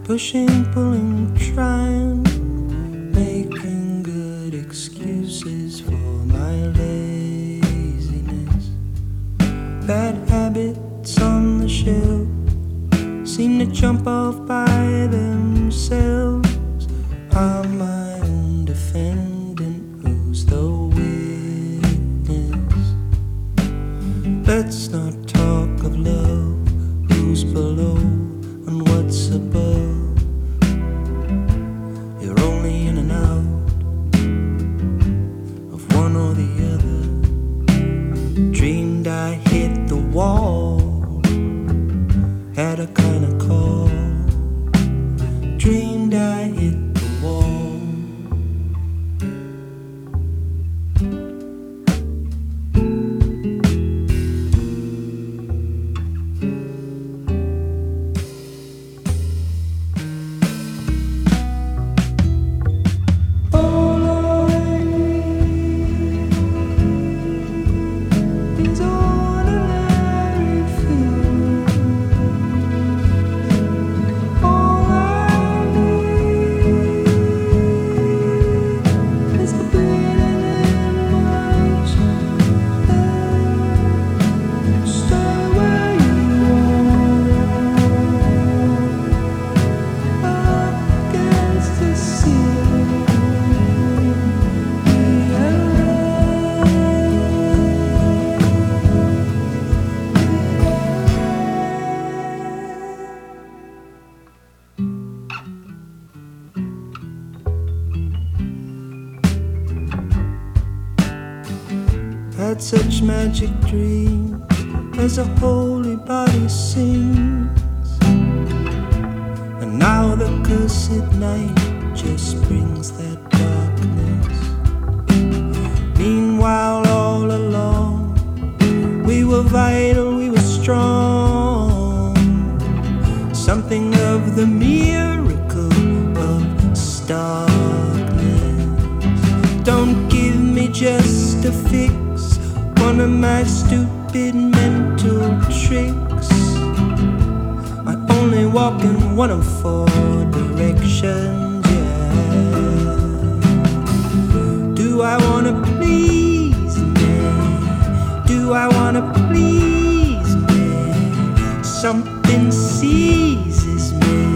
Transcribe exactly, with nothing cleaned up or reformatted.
pushing, pulling, trying, making good excuses for my laziness. Bad habits on the shelf seem to jump off by themselves. I'm my own defendant, who's the witness? Let's not talk of love, who's below and what's above. You're only in and out of one or the other. Dreamed I hit the wall, had a kind of call. Dreamed I hit the wall. Had such magic dreams as a holy body sings, and now the cursed night just brings that darkness. Meanwhile, all along, we were vital, we were strong. Something of the miracle of starkness. Don't give me just a fix, one of my stupid mental tricks. I only walk in one of four directions, yeah. Do I wanna please me? Do I wanna please me? Something seizes me.